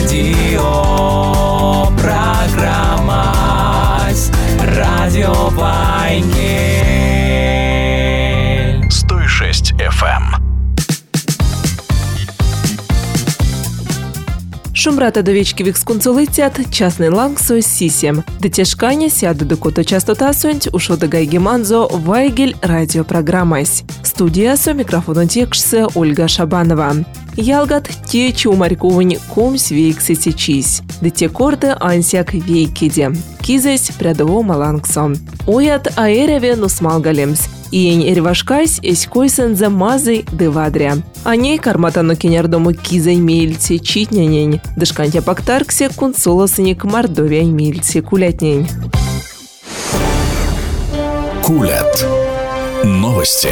программа Радио Вайнгель 106 FM. Шумрата довечки віксконсолицят, частний лангсо сісім. Детешканя сяду до кота частота сонть ушо до гайгеманзо Вайгель радиопрограммась. Студия со микрофоном текшсе Ольга Шабанова. Ялгат те чумарьковань комс вейксети чись. Дете корте ансяк вейкиде. Кизесь прядово малангсо. Оят аэреве нусмалгалемс. Иень эрвашкайс эськойсен за мазой девадря. Аней карматану кенярдому кизай мельце читнянень. Дышкантя пактарксе кунсолосник мордовяй мельце кулятнень. Кулят. Новости.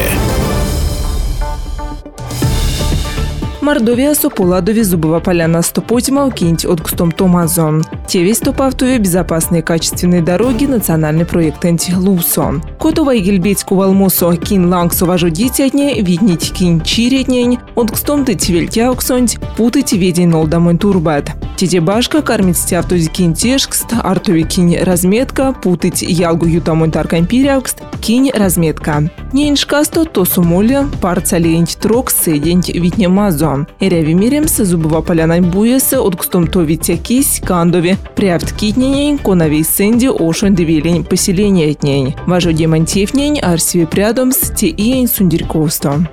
Мордовия сополадови зубова поляна стопотима укинть от кустом Томазо. Тевесь стопавтове безопасные качественные дороги национальный проект антилусо. Кото Вайгельбецку валмосо кин лангсо важу дитятне виднить кин чиретнень от кустом ты твельтяуксонть путать ведень нолдамон турбат. Тете башка кормит стявтузи кин тешкст, артови кин разметка, путать ялгу ютамон таркампиряукст, кин разметка. Неньшкасто то сумоле парцаленть трок седенть витне мазо. Эряви миремс зубова поляна буеса от кустом то витякись кандове прявт китнень коновей сенди ошон девелень поселения этнень. Важу демонтевнень арсиве прядомс те иень сундерьковсто.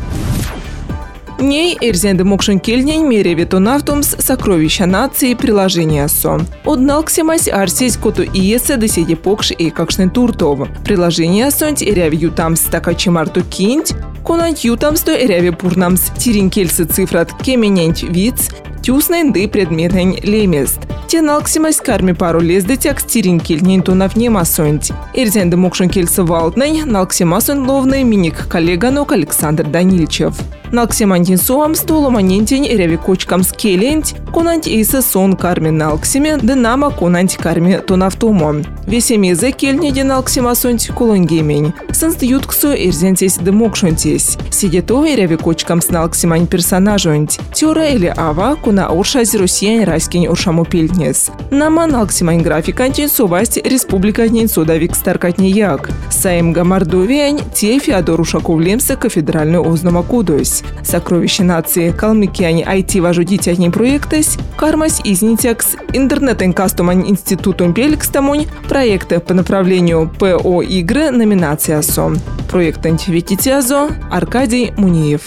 Ней эрзенде мокшен кельнень мереве тонавтумс сокровища нации приложения со. Одналксемась арсись коту иесе доседи покш и какшнен туртов. Приложение сонть эряви ютамс такачи марту кинть, конать ютамс то эряви пурнамс тиринкельсы цифрат кемененть виц, тюсненды предметень лемест. Те налксимась карми пару лездетяк стиринкельнень тонав немасонть. Эрзенде мокшен кельсы валтнень налксимасон ловный миник коллеганок Александр Данильчев. Налксимантин суам столоманентень эряви кочкам скеленть, конант иса сон карми налксиме, дынама конант карми тонавтомо. Весемезе кельнеде налксимасонть колонгемень. Сынст ютксу эрзентесь демокшонтесь. Сидето эряви кочкам с налксимань персонажонть. Тёра или ава, кона оршази россиян райскень оршамупельтнес. Нама налксимань графикантень совасть республикатнень содавик старкатнеяк. Саимга Мордовиань те Феодор Ушаковлемсе кафедральную ознома кудось. Сокровище нации калмыкиань IT-важу дитятней проектес, кармась изнитякс интернетен кастомань институтом пеликстамонь проекты по направлению ПО игры номинация СО. Проект антиветитязо Аркадий Муниев.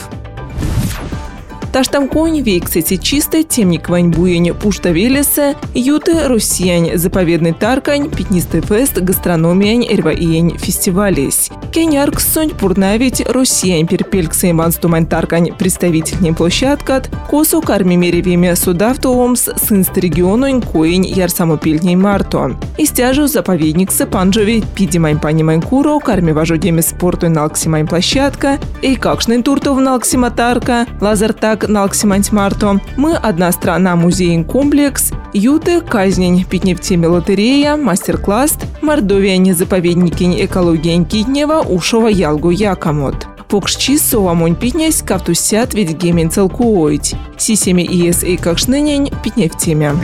Таштамконь вейксети чисто темник ваньбуень пушта велесе, юты россиянь заповедный таркань, пятнистый фест, гастрономиянь эрваиянь фестивалес. Кеняркс сонь пурнавить россиянь перпельксейм ванстумань таркань представительней площадкат, косу карми меревиме судавтоомс сынст региононь коинь ярсамопильней марто. Истяжу заповедниксы панжови пидимань панимань куро, карми важодеме спорту налксимань площадка, эйкакшнен туртов налксима тарка, лазертак налксимань марто. Мы одна страна музейный комплекс, юты казнень питневтеме лотерея, мастер-класс, Мордовия заповедникинь экологиянь китнева ушова ялгу якомот. Покшчи совамонь питнесь кавтусят ведь гемен целкуоить. Сисеме иес эйкакшненень питневтеме.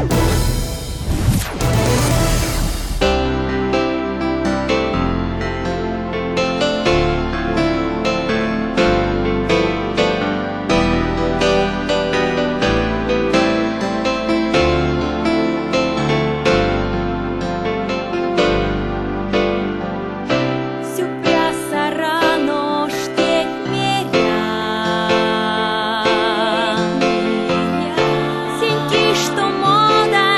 Что мода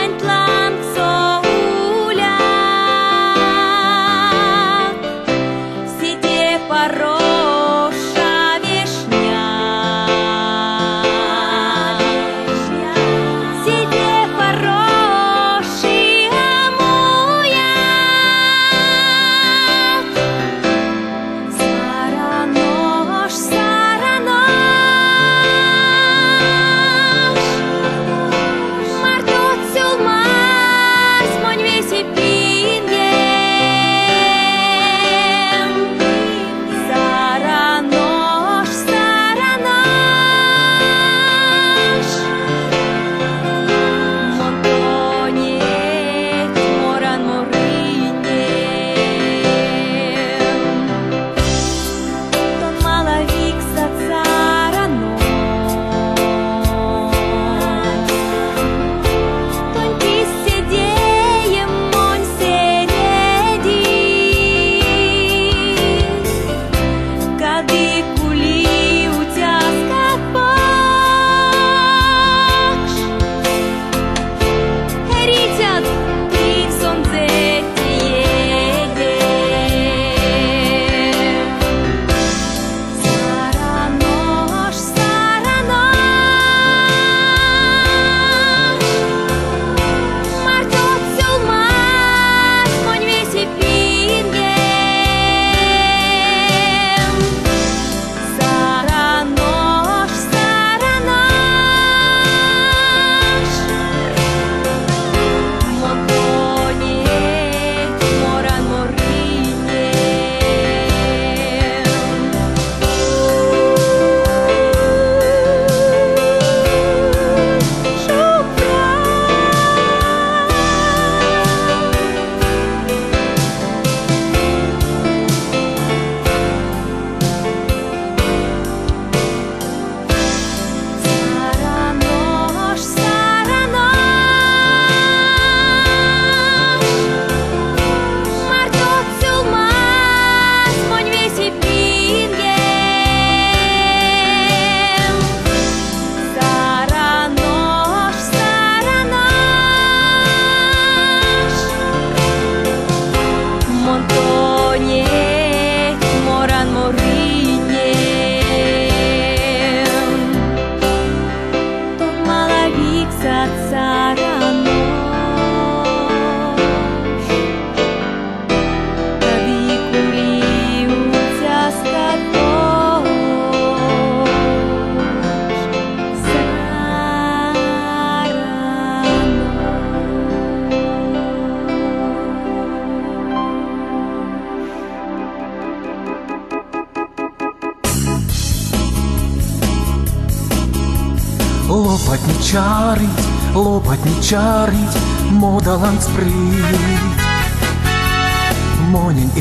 Лопать не чарить, модалан спрыть. Монень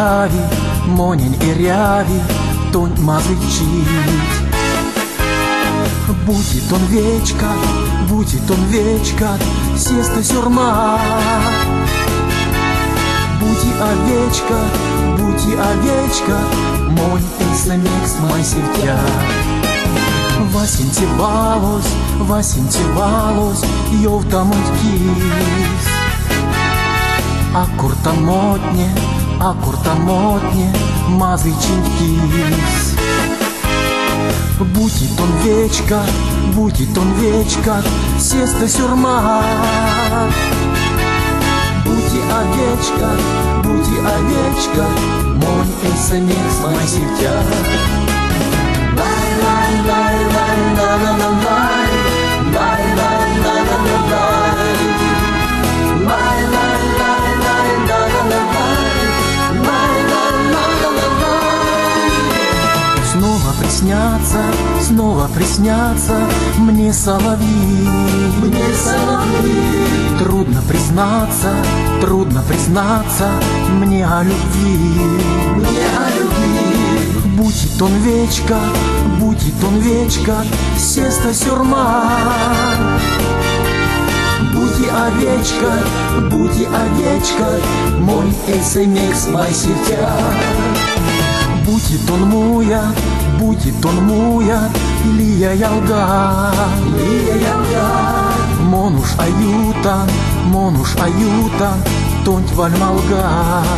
и ряви, тонь мазычить. Будет он вечка, сеста сюрма. Будь овечка, монь и самекс май севтя. Васинтевалось, йовтамуть кис. А куртамотне, мазычин кис. Будет он вечка, сеста сюрма. Будь овечка, монь и самекс май севтя. Снова приснятся мне соловьи. Трудно признаться мне о любви. Будет он вечка, сеста сюрма. Будь овечка, мой эсэмекс май севтя. Будет он муя, лия ялга. Монуш аютан, тонть вальмалга.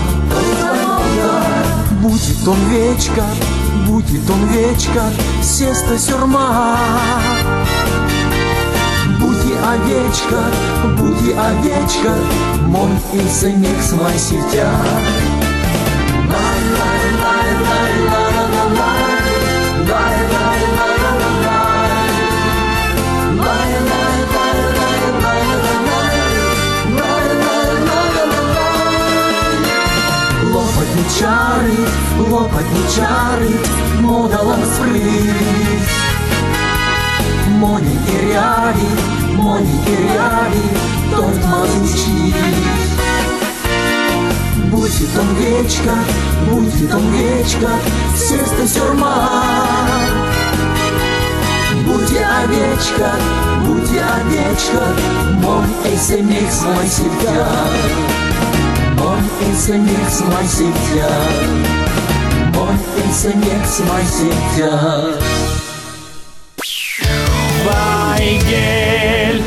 Будет он вечка, сеста сюрма. Будь овечка, мой эсэмекс май севтя. Лопать не чарит, модалан спрыть. Монень и ряви, тонт мазычить. Будет он вечка, сеста сюрма. Будь овечка, мой эсэмекс май севтя. Мой эсэмекс май севтя. Мой эсэмекс май севтя. Вайгель.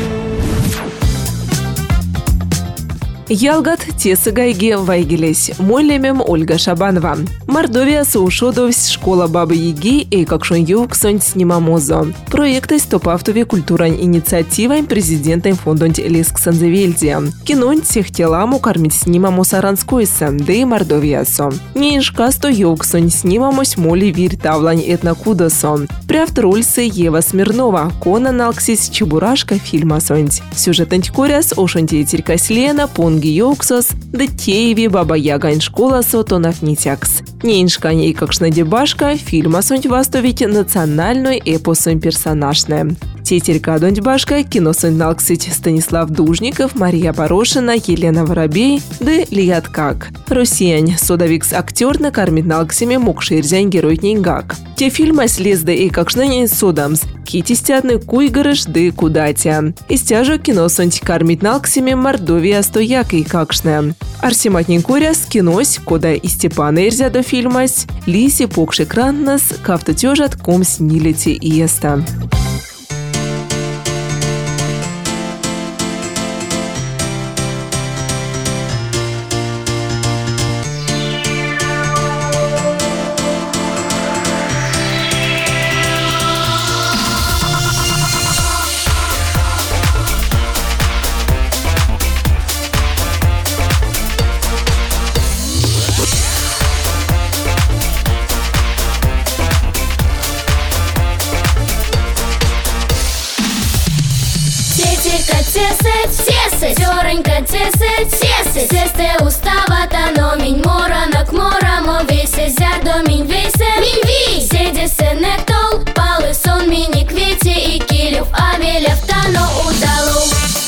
Ялгат тесы гайге вайгелес. Мой лемем Ольга Шабанова. Мордовия соушодовсь школа Бабы Яги и какшон юксонь снимамозо. Проекты стопавтове культурань инициативой президентом фондонь Леск Санзевельдия. Кинонь тех теламу кормить снимамо саранскойса, да и Мордовиясо. Ниншкасто юксонь снимамось моли вирь тавлань этнокудосо. Прявт рольсы Ева Смирнова, кона налксис чебурашка фильма сонть. Сюжетанть коряс ошонтей терькась Лена, понги юксос, да тееви Баба Ягань школа сотонов нитякс. Ниншкань и какшнадебашка фильма сонть вастовить национальной эпосом персонажная. Тетерька доньбашка кино сонть налксить Станислав Дужников, Мария Порошина, Елена Воробей, да Лияткак. Россиянь содовикс актер накормит налксими мокширзянь герой кнингак. Те фильма слезды и какшнань содамс, китистятны куйгарыш да кудатя. Истяжо кино сонть кормит налксими Мордовия стояк и какшне. Арсиматнин коряс кинось, кода и Степана Ирзя до фильмась, лиси покши краннас, кафтатежат ком снилите и еста. Сёренька тесет, сесте уставата, но минь моранак морамо весе зярдо минь весе. Седе сенектол, палы сон миник вете и килюв аве келевтано удалу.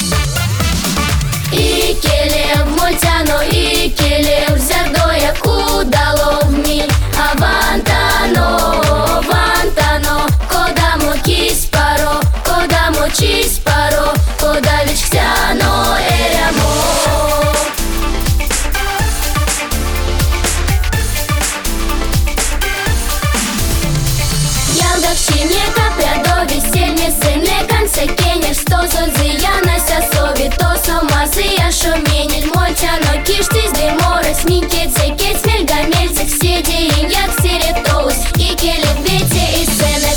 И келев мультяно, и келев зердоя кудало ми. Авантано, вантано, кодамо киспаро, кодамо чиспаро, кодавичксяно эрямо. Ялгавщине капря до веселья сыне конце кенер сто зодзияна сови то сомазы я шуменит мольтяно киштиз де морос никеце кец мельгамельцек седи иньяк сиретоус и келев вете и сенек.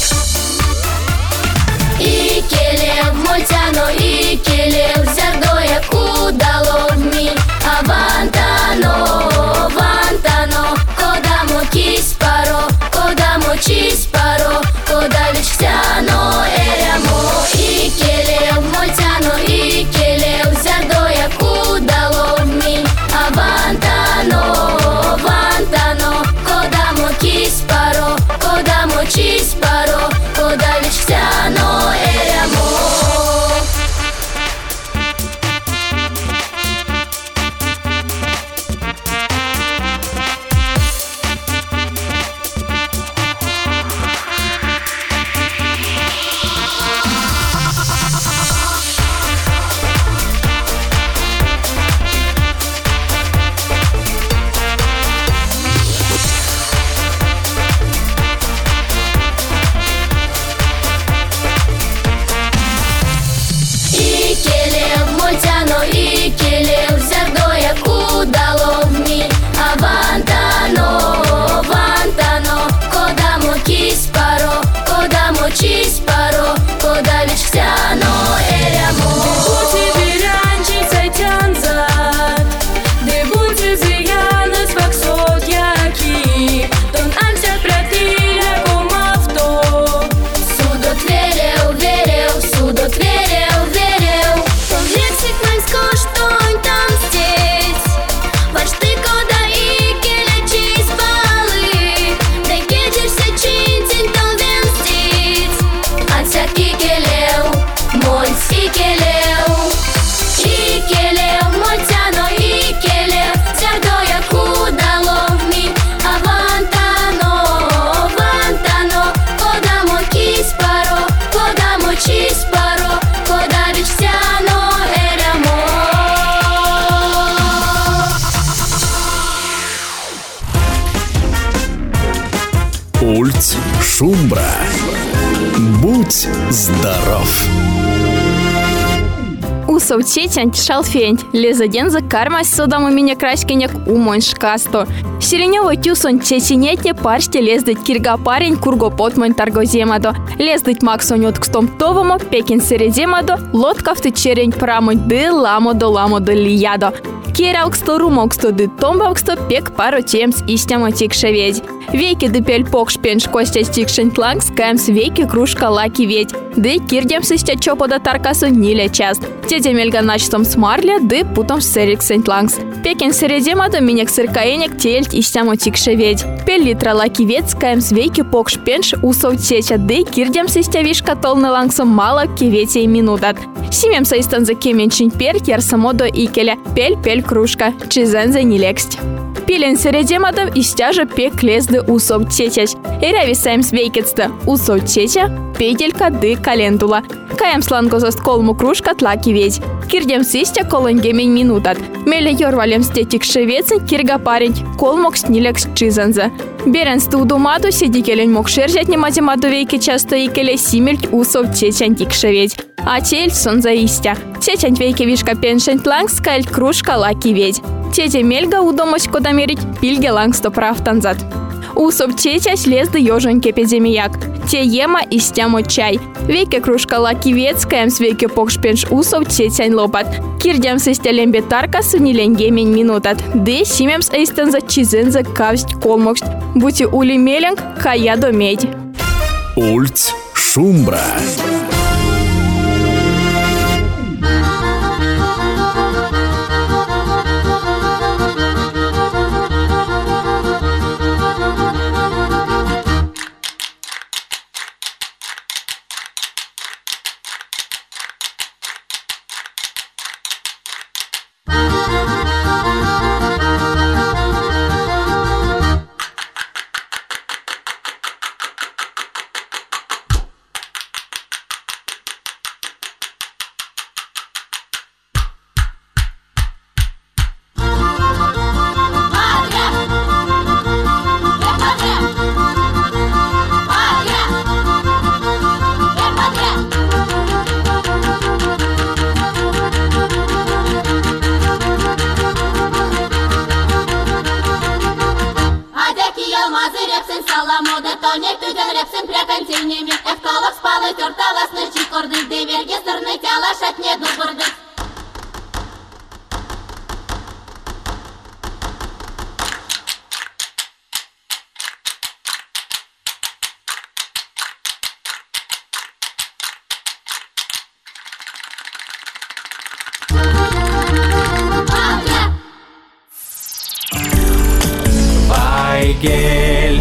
И келев мольтяно, и келев зердоя кудало ми. Авантано, вантано, кодамо киспаро, кодамо чиспаро, кодавичксяно эрямо. И келев мольтяно, и келев зердоя кудало ми. Авантано, вантано, кодамо киспаро, кодамо чиспаро, кодавичксяно эрямо. И келев мультяно, и келев зердоя кудало ми. Авантано, вантано, кодамо киспаро, кодамо чиспаро, кодавичксяно эрямо. Будьте пиранчица тянзат, де будьте зиянас ваксот яки, тон ансят пратиля помавто. Судот верел, верел, судот верел, верел. То лексик маймско, что он там здесь. Ваш ты кода и келечис балы. Да кечешься чинтин, то вен здесь. Ансяки келев, мольси келев. И келев, мольтяно, и келев. Зердоя кудало ми. Авантано, вантано, кодамо киспаро, кодамо чиспаро, кодавичксяно эрямо. Ульц Шумбра. Будь здоров. Усовчетянь шалфень, лезаденза кармась содам у меня краськенек умон шкасто. Сиренёвый тюсон чеченетне парште лездать кирга парень курго потмон торгоземадо. Лездать максонёт к стомтовому пекин середемадо, лодка в течерень прамонь ды ламодо лиядо. Керауксто румоксто ды томбауксто пек пару темс истямо тикше ведь. Веки дыпель покш пенш костя стикшень тланг скаймс веки кружка лаки ведь. Ды кирдем сыстя чопода таркасу ниля част. Тетя мельга начтом смарля ды путом сэрик сэнтлангс. Пекин середемадо минек сыркаенек тельт истямо тикше ведь. Пель литра лаки ведь скаймс веки покш пенш усов теча ды кирдем сыстя вишка толны лангсом мало кивете и минутат. Симем саистан за кеменчин пер ярсамодо икеля. Пель кружка, чизензе нилексть. Пилен середемадом истяжа пек лезды усов течась. Эряви сайм свейкетста усов теча, педелька ды календула. Каям слангозост колму кружка тлаки ведь. Кирдем систя колонгемень минутат. Меле йорвалем стетик шевецен кирга парень, колмок снилекс чизензе. Берен студу мату сидикелень мог шерзять не математу вейки часто икеле симельт усов течань тик шеведь. А тель сон заистя. Течань вейки вишка пеншень тланг скальт кружка лаки ведь. Тетя мельга удомось кодамерить пильге лангсто прав танзат. Усов тетясь лезды ёжоньке педемияк. Те ема и стямо чай. Веке кружка лаки ветскаем с веке покшпенш усов тетянь лопат. Кирдям с истелем бетарка суниленгемень минутат. Ды симем с эйстенза чизенза кавсть колмокст. Будьте ули меленг, кая до медь. Ульц Шумбра. Алы тёрталасны чикорды, деверге стырны тялашат не дубырды. Вайгель.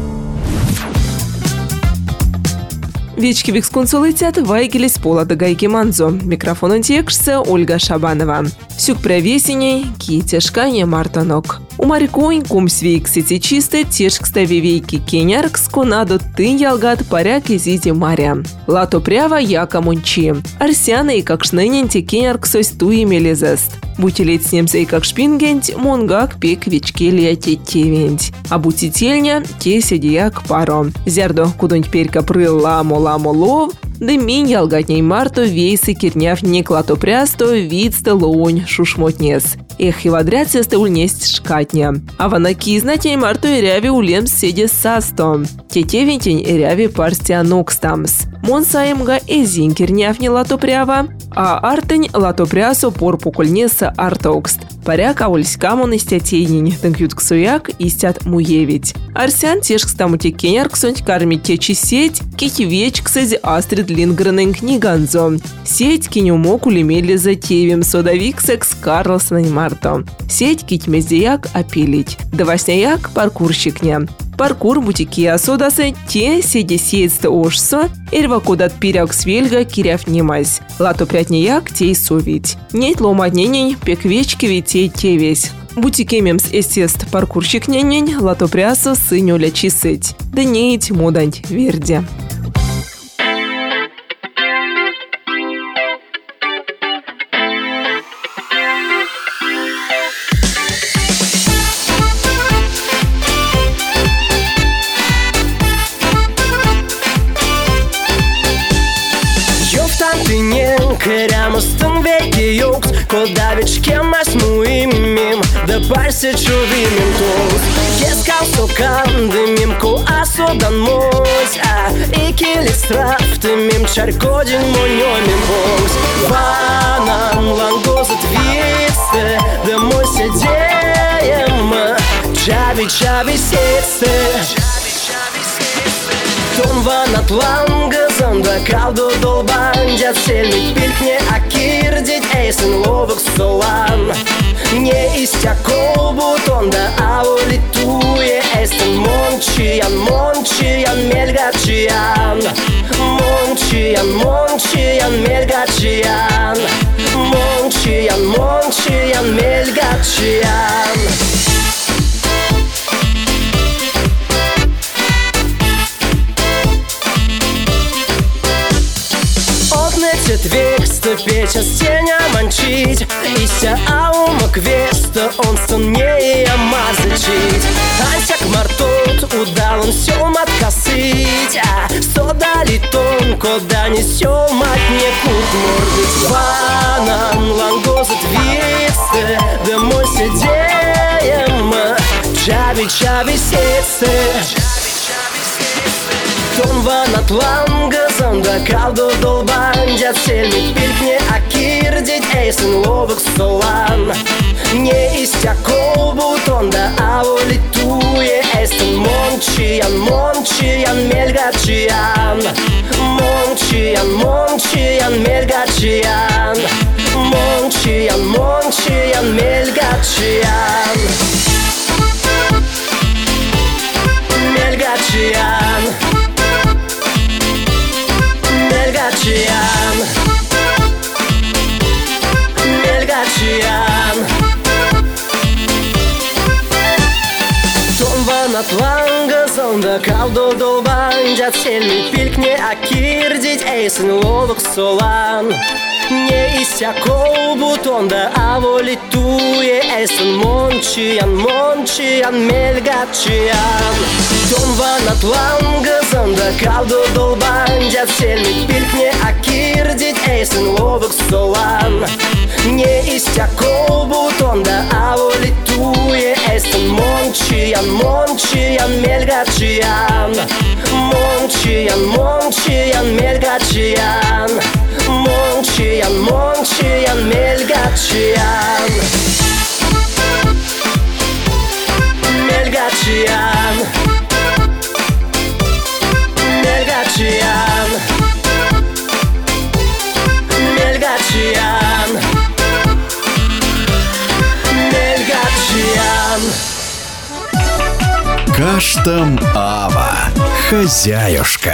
Вечки виксконсулитет вайгелис пола до гайки манзо. Микрофон текшся Ольга Шабанова. Сюк провесеней, китешкане мартанок. У марикоин кум свейк сети чисто тешк ставивейки кенярк сконадо тын ялгат паряк изиди маря. Лато прява яка мунчи. Арсяна и как шныненти кенярк сось туи мелезест. Бутилет с немцей как шпингент, монгак пек вечкелия тетевент. А бутительня те сидияк паро. Зярдо кудонь перька прыл ламо лов, да минь ялгатней марто вейсы кирняв не клато прясто видсто лоунь шушмотнес. Эх, и водряться ульнесть шкатня. А ванаки знатней марто и ряви улем седе састо. Тетевентень и ряви парстианок стамс. Монсаемга эзин кирняв не лато прява, а артень лато прясо пор покольнеса артокст. Паряк аульскамон истятейнень, тынкют ксуяк истят муевить. Арсян тешк стамути кенярк сонь карми течи сеть, кики веч ксази Астрид Лингренен книганзо. Сеть кинюмок улемели затевим содавик секс Карлсон марто. Сеть кить мездияк опилить. Давасняяк паркурщикня. Паркур бутики асодасы те седи сеется ошсо, эрва кодат пиряк свельга киряв немась. Лато прятняяк тей совить. Нет ломадненень пек вечки витей тевесь. Бутикемемс эстест паркурщик нянень, лато прясо сынюля чисыть. Да неить модань верде. Keremustun veki yoks Kodavic kemas muimim Da parse čuvimim tos Keskal sokandimim Ko asodan mos Ikili straftimim Čarkodin monjomim boks Vanan langozat viste Da moj sedejem Čavi setse Tom van atlangazam da kaldo dolbanjat Selmit pilkne akirdit eisen lovuk solan Не истякол бутон да аулитуе Eisen monchian melgachian Monchian melgachian Monchian melgachian Векста печа стеня манчить Ися аума квеста он сон не ямазычить Ансяк мартот удал он сём откосыть Содали тонко да не сём от не кут мордыть Ванан лангозат весте Да мой седеем Чави сетсе Том van atlangazam da kaldo dolbanjat Selmit pilkne akirdit eisen lovuk solan Не истякол бутон да аулитуе Eisen monchian melgachian Monchian melgachian Monchian melgachian Melgachian Tom van atlangazam da kaldo dolbanjat Selmit pilkne akirdit eisen lovuk solan Не истякол бутон да аулитуе Eisen monchian melgachian Tom van atlangazam da kaldo dolbanjat Selmit pilkne akirdit eisen lovuk solan Не истякол бутон да аулитуе Eisen monchian melgachian Monchian melgachian мельгачиян. Мончиян, мончиян, мельгачиян. Мельгачиян. Мельгачиян. Мельгачиян. Мельгачиян. Каштам Ава. Хозяюшка.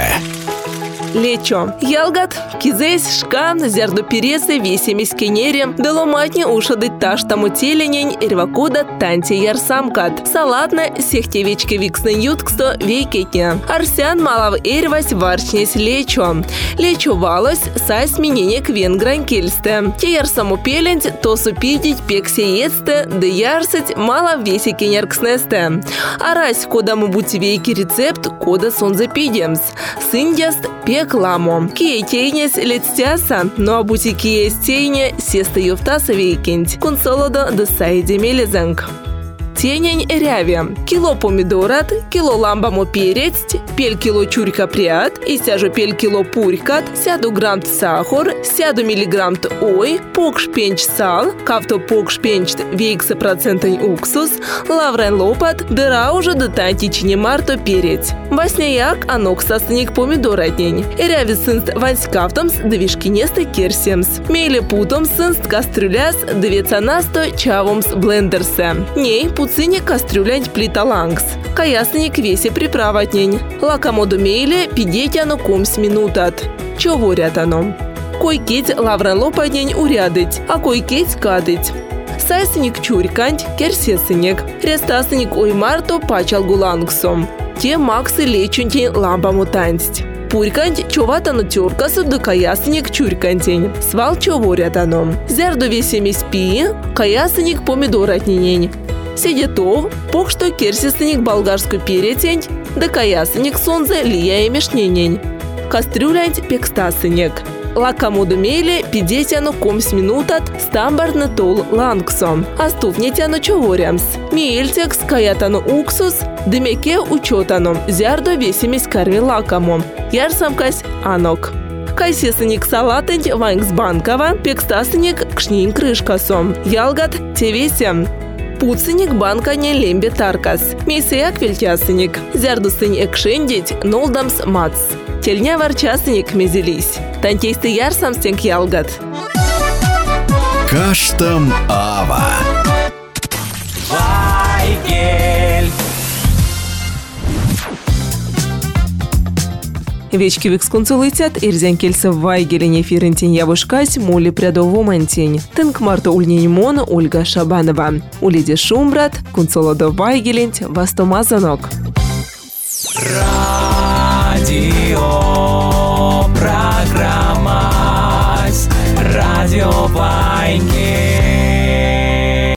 Лечо. Ялгат, кизесь, шкан, зерду пересы, весемись кенерем, доломатни ушадыть таштаму теленень, рвакуда танти ярсамкат. Салатна, сехтевички виксны ютксто вейкетня. Арсян малав эрвась варчнесь лечо. Лечо валось, сайс миненек венгрань кельсте. Те ярсаму пелень, то супидить пексе ецте, да ярсыть мало веси кенеркснесте. Арась, кода мы будь вейки рецепт, кода сонзапидемс. Сындяст, пекламо. Кие тейнес летстяса, но абути кие стейне сеста юфтаса вейкент. Консолодо да сайди мелезенг. Тенень ряви. Кило помидорат, кило ламбамо перец, пель кило чурька прят, и сяжу пель кило пурькат, сяду грамм сахар, сяду миллиграмм ой, пок шпенч сал, кавто пок шпенч вейкса процентень уксус, лаврен лопат, дыра уже до тантичине марто перец. Басняяк анок сасник помидоратнень. Ряви сынст ванськавтомс двишкинесты керсемс. Мейле путом сынст кастрюляс двецанасто чавомс блендерсе. Ней пуцине кастрюлянь плиталангс. Каясник весе приправатнень. Лакамоду мейле пидетяно комс минутат. Човорят оно. Койкеть лаврен лопатнень урядыть, а койкеть кадыть. Сайсник чурьканть, керсесынек. Рестасник оймарто пачал гулангсом. Те максы лечунтень ламбаму тансть. Пурьканть човатано тюркасу да каясник чурькантень. Свал човорят оно. Зярду весемись пи, каясник помидоратнень. Седетов, пок что керсесник болгарскую перетень, да каясник сонзе лия и мешненень. Кастрюлянь пекстасынек. Лакамоду мейле пидетяно комс минутат стамбарно тол лангсом. Астуфнетяно човорямс. Мейльтекс каятано уксус, дымеке учетано. Зярдо весемись карми лакамо. Ярсамкась анок. Кайсесыник салатынь ванькс банкова, пекстасыник кшнинь крышкасом. Ялгат тевесем. Пуцыник банкане лембе таркас. Мейсеяк вельтясыник. Зярдусынь экшендить нолдамс мац. Тельня варчасыник мезелись. Тантейсты ярсамстенк ялгат. Каштам Ава. Вайгель. Вечки виксконсулитят ирзян кельса вайгелине фирентень явушкась мули прядову мантень. Тынк марта ульнень мон Ольга Шабанова. Улиди шумбрат, консолодо вайгеленть вастомазанок. Радио программа. Радио Вайгель.